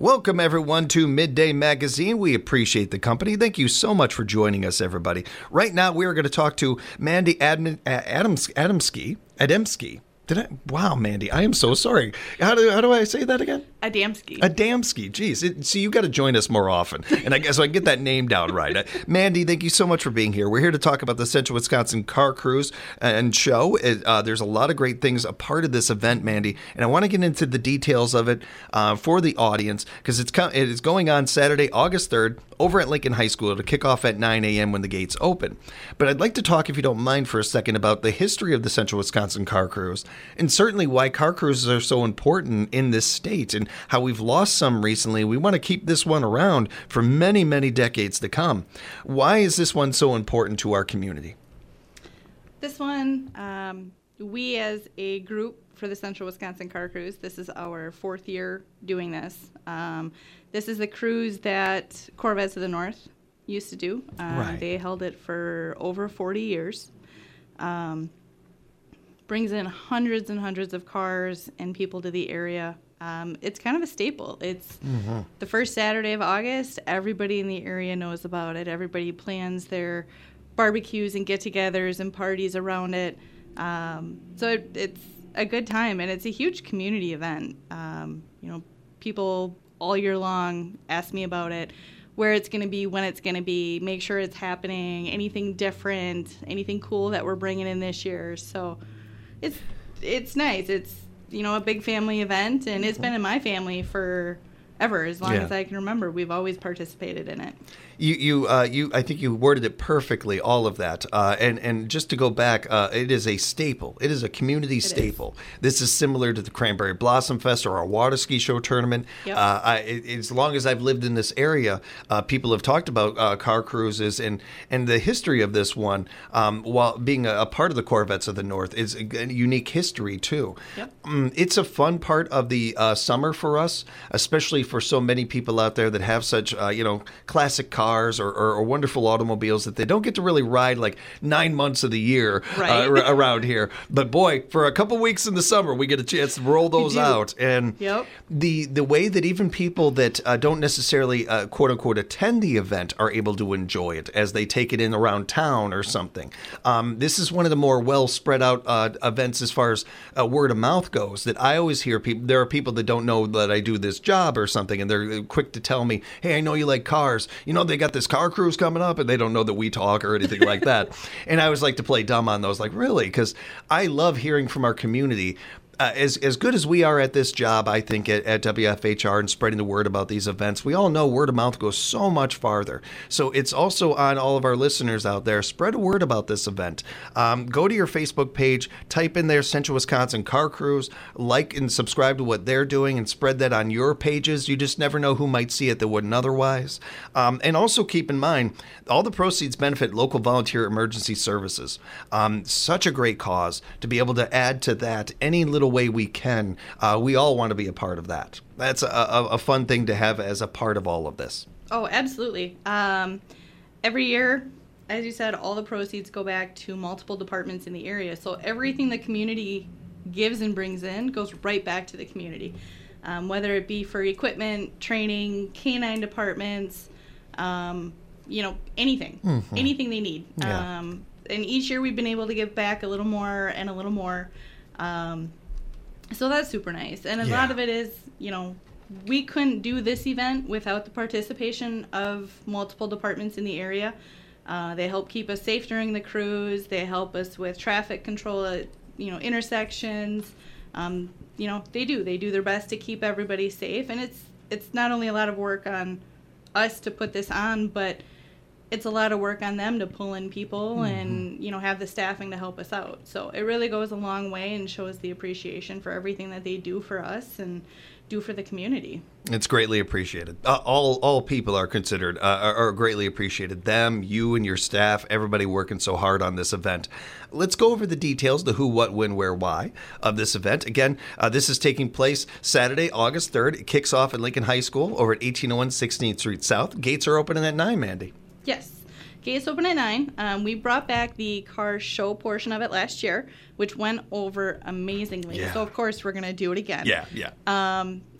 Welcome, everyone, to Midday Magazine. We appreciate the company. Thank you so much for joining us, everybody. Right now, we are going to talk to Mandy Adamski. Wow, Mandy, I am so sorry. How do I say that again? Adamski. Geez, see, you got to join us more often, and I guess so I can get that name down right. Mandy, thank you so much for being here. We're here to talk about the Central Wisconsin Car Cruise and Show. There's a lot of great things a part of this event, Mandy, and I want to get into the details of it for the audience because it is going on Saturday, August 3rd, over at Lincoln High School to kick off at 9 a.m. when the gates open. But I'd like to talk, if you don't mind, for a second about the history of the Central Wisconsin Car Cruise, and certainly why car cruises are so important in this state and how we've lost some recently. We want to keep this one around for many, many decades to come. Why is this one so important to our community? This one, we as a group for the Central Wisconsin Car Cruise, this is our fourth year doing this. This is the cruise that Corvettes of the North used to do. Right. They held it for over 40 years. Brings in hundreds and hundreds of cars and people to the area. It's kind of a staple. It's the first Saturday of August. Everybody in the area knows about it. Everybody plans their barbecues and get-togethers and parties around it. So it's a good time, and it's a huge community event. People all year long ask me about it, where it's going to be, when it's going to be, make sure it's happening, anything different, anything cool that we're bringing in this year. So it's nice. It's, a big family event, and it's been in my family forever, as long as I can remember. We've always participated in it. I think you worded it perfectly, all of that. And just to go back, it is a staple. It is a community staple. This is similar to the Cranberry Blossom Fest or our water ski show tournament. Yep. As long as I've lived in this area, people have talked about car cruises and the history of this one, while being a part of the Corvettes of the North, is a unique history, too. Yep. It's a fun part of the summer for us, especially for so many people out there that have such, classic cars or wonderful automobiles that they don't get to really ride like 9 months of the year around here. But boy, for a couple weeks in the summer, we get a chance to roll those out. And the way that even people that don't necessarily, quote unquote, attend the event are able to enjoy it as they take it in around town or something. This is one of the more well spread out events as far as word of mouth goes that I always hear people. There are people that don't know that I do this job or something, and they're quick to tell me, hey, I know you like cars. They got this car cruise coming up, and they don't know that we talk or anything like that. And I always like to play dumb on those, like, really? Because I love hearing from our community. As good as we are at this job, I think, at WFHR and spreading the word about these events, we all know word of mouth goes so much farther. So it's also on all of our listeners out there. Spread a word about this event. Go to your Facebook page, type in there Central Wisconsin Car Cruise, like and subscribe to what they're doing, and spread that on your pages. You just never know who might see it that wouldn't otherwise. And also keep in mind, all the proceeds benefit local volunteer emergency services. Such a great cause to be able to add to that any little way we can. We all want to be a part of that. That's a fun thing to have as a part of all of this. Oh, absolutely. Every year, as you said, all the proceeds go back to multiple departments in the area. So everything the community gives and brings in goes right back to the community. Whether it be for equipment, training, canine departments, anything. Anything they need. Yeah. And each year we've been able to give back a little more and a little more. So that's super nice. And a lot of it is, we couldn't do this event without the participation of multiple departments in the area. They help keep us safe during the cruise. They help us with traffic control at, intersections. They do their best to keep everybody safe. And it's not only a lot of work on us to put this on, but it's a lot of work on them to pull in people and, have the staffing to help us out. So it really goes a long way and shows the appreciation for everything that they do for us and do for the community. It's greatly appreciated. All people are considered, are greatly appreciated. Them, you and your staff, everybody working so hard on this event. Let's go over the details, the who, what, when, where, why of this event. Again, this is taking place Saturday, August 3rd. It kicks off at Lincoln High School over at 1801 16th Street South. Gates are opening at 9, Mandy. Yes. Gates open at 9. We brought back the car show portion of it last year, which went over amazingly. Yeah. So, of course, we're going to do it again. Yeah.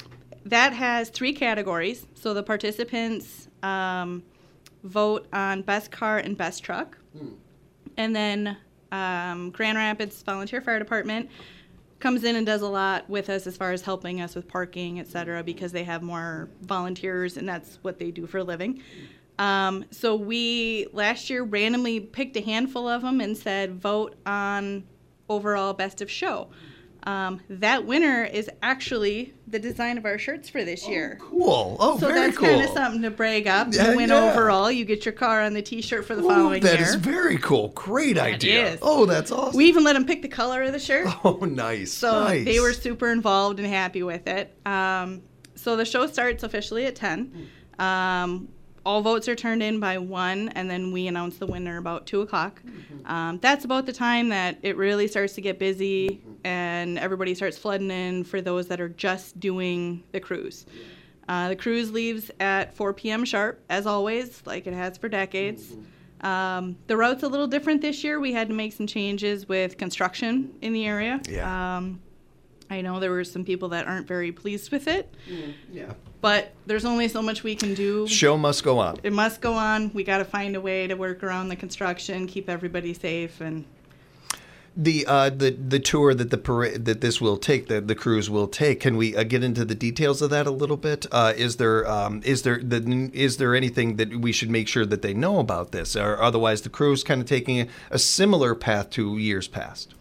that has 3 categories. So the participants vote on best car and best truck. And then Grand Rapids Volunteer Fire Department comes in and does a lot with us as far as helping us with parking, et cetera, because they have more volunteers and that's what they do for a living. So we last year randomly picked a handful of them and said vote on overall best of show. That winner is actually the design of our shirts for this year. Cool. Oh, so very So cool. that's kind of something to brag up. You win overall. You get your car on the T-shirt for the following year. That is very cool. Great idea. Is. Oh, that's awesome. We even let them pick the color of the shirt. Oh, nice. So nice. they were super involved and happy with it. So the show starts officially at 10. All votes are turned in by 1, and then we announce the winner about 2 o'clock. That's about the time that it really starts to get busy, and everybody starts flooding in for those that are just doing the cruise. The cruise leaves at 4 p.m. sharp, as always, like it has for decades. The route's a little different this year. We had to make some changes with construction in the area. Yeah. I know there were some people that aren't very pleased with it. Yeah. But there's only so much we can do. Show must go on. It must go on. We got to find a way to work around the construction, keep everybody safe, and the tour that this will take, the cruise will take. Can we get into the details of that a little bit? Is there anything that we should make sure that they know about this, or otherwise the cruise kind of taking a similar path to years past?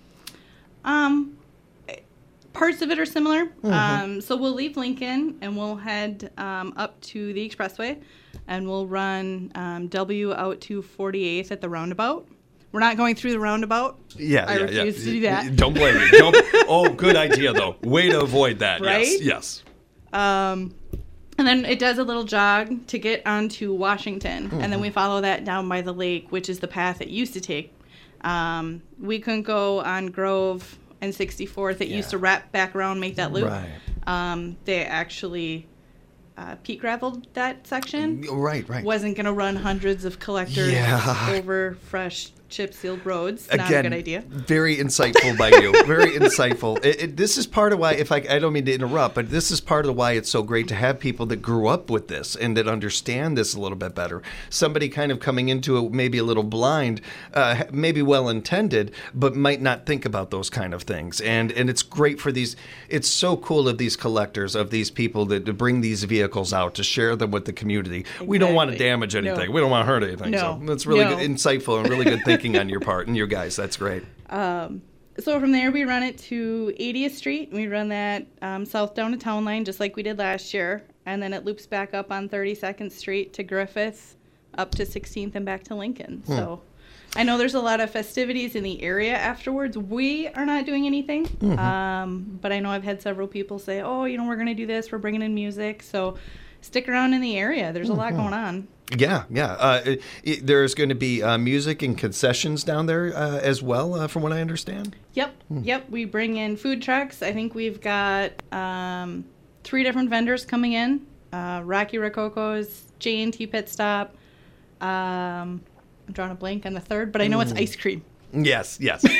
Parts of it are similar. So we'll leave Lincoln and we'll head up to the expressway, and we'll run W out to 48th at the roundabout. We're not going through the roundabout. I refuse to do that. Don't blame me. Oh, good idea though. Way to avoid that. Right? Yes. And then it does a little jog to get onto Washington, and then we follow that down by the lake, which is the path it used to take. We couldn't go on Grove and 64th. It used to wrap back around, make that loop. Right. They actually peat graveled that section. Right. Wasn't going to run hundreds of collectors over fresh chip-sealed roads. Again, not a good idea. Very insightful by you. Very insightful. This is part of why, I don't mean to interrupt, but this is part of why it's so great to have people that grew up with this and that understand this a little bit better. Somebody kind of coming into it maybe a little blind, maybe well-intended, but might not think about those kind of things. And it's great for these. It's so cool of these collectors, of these people that to bring these vehicles out, to share them with the community. Exactly. We don't want to damage anything. No. We don't want to hurt anything. No. So that's really good, insightful and really good thinking on your part and your guys. That's great. So from there, we run it to 80th Street. We run that south down to Town Line, just like we did last year. And then it loops back up on 32nd Street to Griffith, up to 16th and back to Lincoln. So I know there's a lot of festivities in the area afterwards. We are not doing anything. But I know I've had several people say, we're going to do this. We're bringing in music. So stick around in the area. There's a lot going on. Yeah. There's going to be music and concessions down there as well, from what I understand. Yep. We bring in food trucks. I think we've got 3 different vendors coming in. Rocky Rococo's, J&T Pit Stop. I'm drawing a blank on the third, but I know it's ice cream. Yes.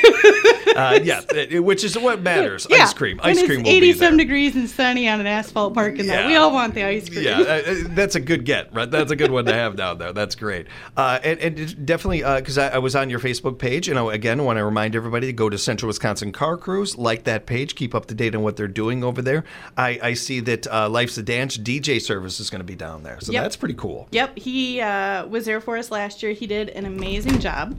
Which is what matters. Yeah. Ice cream will be there. It's 80-some degrees and sunny on an asphalt parking lot. We all want the ice cream. Yeah, that's a good get, right? That's a good one to have down there. That's great. And definitely, because I was on your Facebook page, and again, I want to remind everybody to go to Central Wisconsin Car Cruise, like that page, keep up to date on what they're doing over there. I see that Life's a Dance DJ service is going to be down there, so that's pretty cool. Yep, he was there for us last year. He did an amazing job.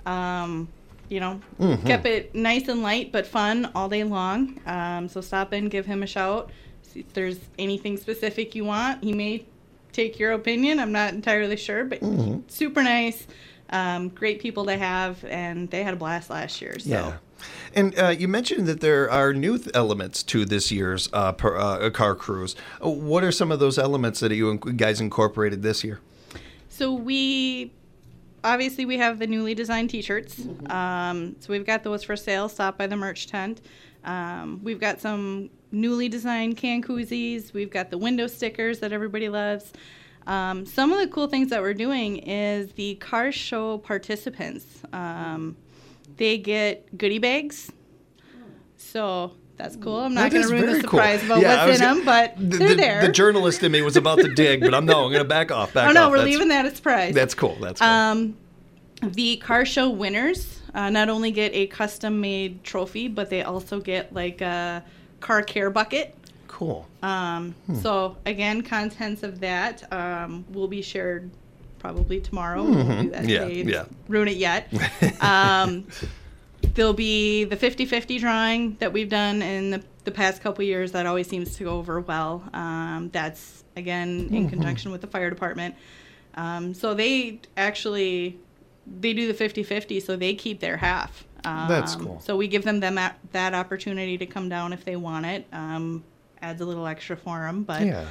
Kept it nice and light but fun all day long. So stop in, give him a shout. See if there's anything specific you want. He may take your opinion. I'm not entirely sure, but super nice. Great people to have, and they had a blast last year. So. Yeah. And you mentioned that there are new elements to this year's car cruise. What are some of those elements that you guys incorporated this year? So obviously, we have the newly designed T-shirts. So we've got those for sale. Stop by the merch tent. We've got some newly designed can koozies. We've got the window stickers that everybody loves. Some of the cool things that we're doing is the car show participants. They get goodie bags. So That's cool. I'm not going to ruin the very surprise cool. about what's in them, but they're there. The journalist in me was about to dig, but I'm going to back off. We're leaving that a surprise. That's cool. That's cool. The car show winners not only get a custom-made trophy, but they also get like a car care bucket. Cool. So again, contents of that will be shared probably tomorrow. We'll do that today. Ruin it yet. There'll be the 50-50 drawing that we've done in the past couple years. That always seems to go over well. That's, again, in conjunction with the fire department. So they do the 50-50, so they keep their half. That's cool. So we give them that opportunity to come down if they want it. Adds a little extra for them, but... Yeah.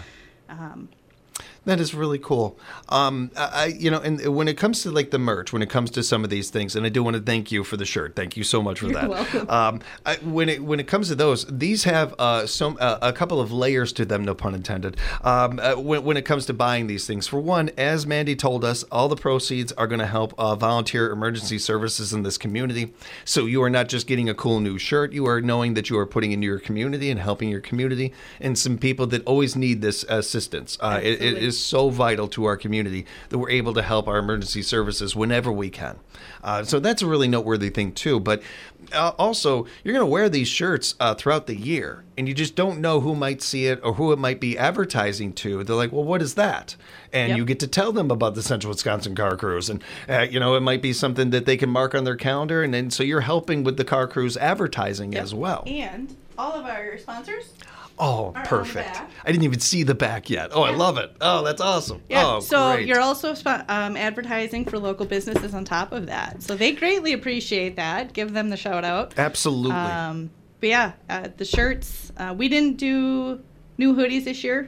That is really cool. And when it comes to like the merch, when it comes to some of these things, and I do want to thank you for the shirt. Thank you so much for that. You're welcome. When it comes to those, these have a couple of layers to them, no pun intended. When it comes to buying these things, for one, as Mandy told us, all the proceeds are going to help volunteer emergency services in this community. So you are not just getting a cool new shirt; you are knowing that you are putting into your community and helping your community and some people that always need this assistance. It is so vital to our community that we're able to help our emergency services whenever we can. So that's a really noteworthy thing too. But also, you're going to wear these shirts throughout the year, and you just don't know who might see it or who it might be advertising to. They're like, well, what is that? And you get to tell them about the Central Wisconsin Car Cruise. And, it might be something that they can mark on their calendar. And then so you're helping with the Car Cruise advertising as well. And all of our sponsors... Oh, perfect. I didn't even see the back yet. Oh, I love it. Oh, that's awesome. Yeah. Oh, so great. You're also advertising for local businesses on top of that. So they greatly appreciate that. Give them the shout out. Absolutely. But yeah, the shirts. We didn't do new hoodies this year.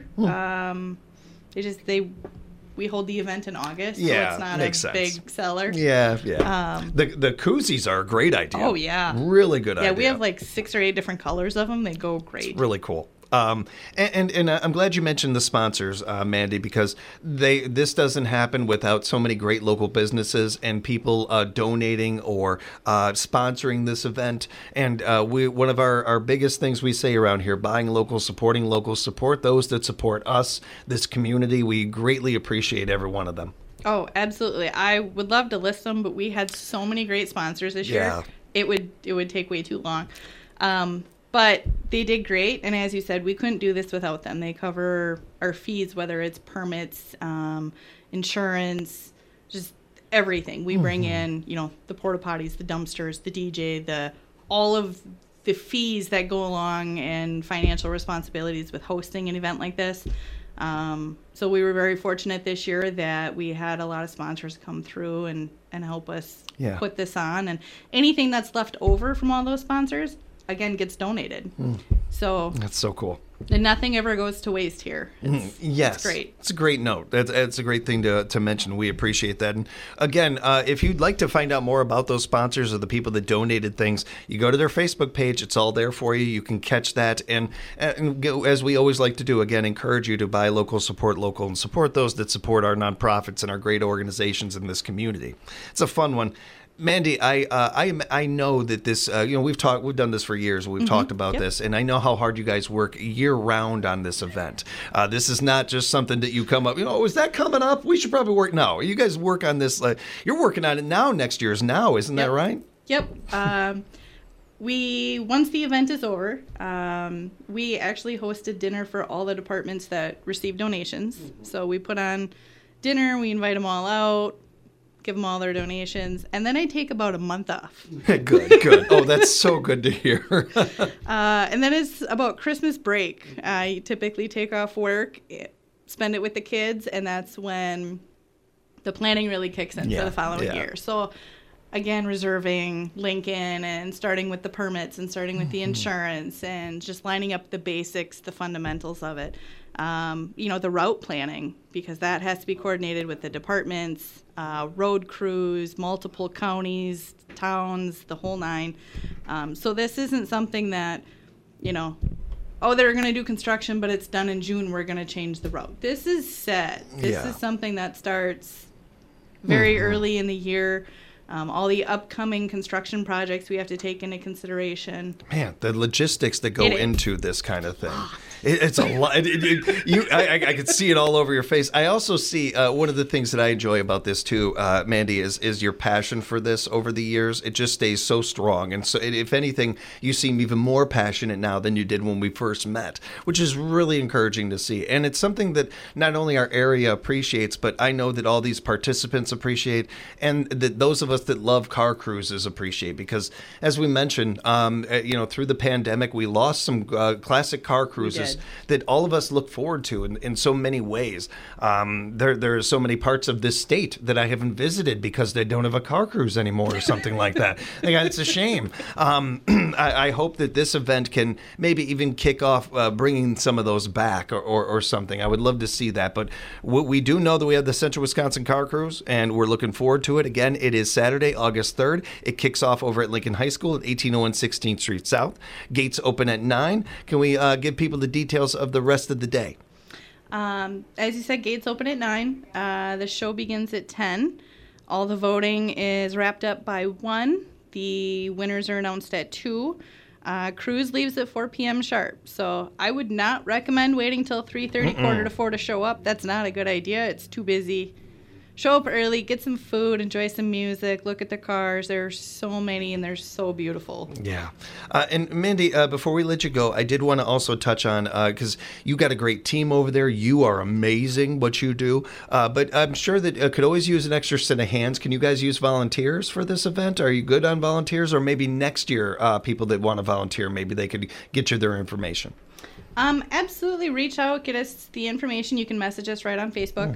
We hold the event in August, so it's not a big seller. Yeah. The koozies are a great idea. Oh, yeah. Really good idea. Yeah, we have like 6 or 8 different colors of them. They go great. It's really cool. And I'm glad you mentioned the sponsors, Mandy, because this doesn't happen without so many great local businesses and people donating or sponsoring this event. And one of our biggest things we say around here, buying local, supporting local, support those that support us, this community. We greatly appreciate every one of them. Oh, absolutely. I would love to list them, but we had so many great sponsors this year. It would take way too long. But they did great, and as you said, we couldn't do this without them. They cover our fees, whether it's permits, insurance, just everything. We bring in, the porta potties, the dumpsters, the DJ, all of the fees that go along and financial responsibilities with hosting an event like this. So we were very fortunate this year that we had a lot of sponsors come through and help us put this on. And anything that's left over from all those sponsors, again, gets donated. So that's so cool. And nothing ever goes to waste here. It's great. It's a great note. It's a great thing to mention. We appreciate that. And again, if you'd like to find out more about those sponsors or the people that donated things, you go to their Facebook page. It's all there for you. You can catch that. And as we always like to do, again, encourage you to buy local, support local, and support those that support our nonprofits and our great organizations in this community. It's a fun one. Mandy, I know that this we've done this for years. We've talked about this, and I know how hard you guys work year round on this event. This is not just something that you come up. Is that coming up? We should probably work. No, you guys work on this. You're working on it now. Next year's now, isn't that right? Yep. Once the event is over, we actually hosted dinner for all the departments that received donations. So we put on dinner. We invite them all out. Give them all their donations, and then I take about a month off. Good. Oh, that's so good to hear. And then it's about Christmas break. I typically take off work, spend it with the kids, and that's when the planning really kicks in for the following year. So, again, reserving Lincoln and starting with the permits and starting with the insurance and just lining up the basics, the fundamentals of it. The route planning, because that has to be coordinated with the departments, road crews, multiple counties, towns, the whole nine. So this isn't something that, they're going to do construction, but it's done in June, we're going to change the route. This is set. This is something that starts very early in the year. all the upcoming construction projects we have to take into consideration. Man, the logistics that go into this kind of thing. It's a lot. I could see it all over your face. I also see one of the things that I enjoy about this too, Mandy, is your passion for this over the years. It just stays so strong. And so if anything, you seem even more passionate now than you did when we first met, which is really encouraging to see. And it's something that not only our area appreciates, but I know that all these participants appreciate, and that those of us that love car cruises appreciate, because as we mentioned, through the pandemic, we lost some classic car cruises that all of us look forward to in so many ways. There are so many parts of this state that I haven't visited because they don't have a car cruise anymore or something like that. It's a shame. I hope that this event can maybe even kick off bringing some of those back or something. I would love to see that. But we do know that we have the Central Wisconsin Car Cruise, and we're looking forward to it. Again, it is Saturday, August 3rd. It kicks off over at Lincoln High School at 1801 16th Street South. Gates open at 9. Can we give people the details of the rest of the day? As you said, gates open at 9. The show begins at 10. All the voting is wrapped up by 1. The winners are announced at 2. Cruise leaves at 4 p.m. sharp. So I would not recommend waiting till 3:30, quarter to 4 to show up. That's not a good idea. It's too busy. Show up early, get some food, enjoy some music, look at the cars. There's so many, and they're so beautiful. Yeah. And Mandy, before we let you go, I did want to also touch on, because you got a great team over there. You are amazing what you do. But I'm sure that could always use an extra set of hands. Can you guys use volunteers for this event? Are you good on volunteers? Or maybe next year, people that want to volunteer, maybe they could get you their information. Absolutely. Reach out, get us the information. You can message us right on Facebook.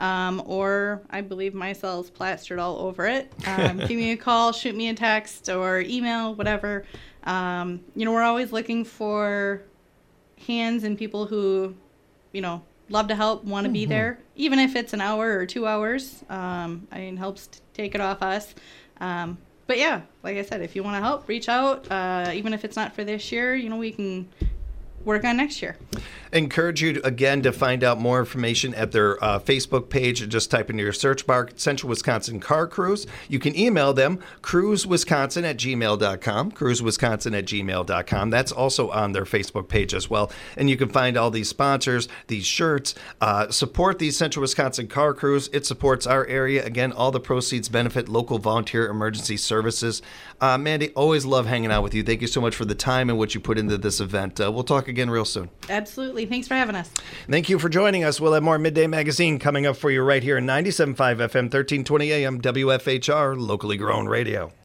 Or I believe my cell's plastered all over it. Give me a call, shoot me a text, or email, whatever. We're always looking for hands and people who, love to help, want to be there, even if it's an hour or 2 hours. Helps take it off us. But yeah, like I said, if you want to help, reach out. Even if it's not for this year, we can work on next year. Encourage you again to find out more information at their Facebook page. Just type into your search bar Central Wisconsin Car Cruise. You can email them cruisewisconsin@gmail.com, cruisewisconsin@gmail.com. That's also on their Facebook page as well. And you can find all these sponsors, these shirts, support the Central Wisconsin Car Cruise. It supports our area. Again, all the proceeds benefit local volunteer emergency services. Mandy, always love hanging out with you. Thank you so much for the time and what you put into this event. We'll talk again real soon. Absolutely. Thanks for having us. Thank you for joining us. We'll have more Midday Magazine coming up for you right here in 97.5 FM, 1320 AM, WFHR, locally grown radio.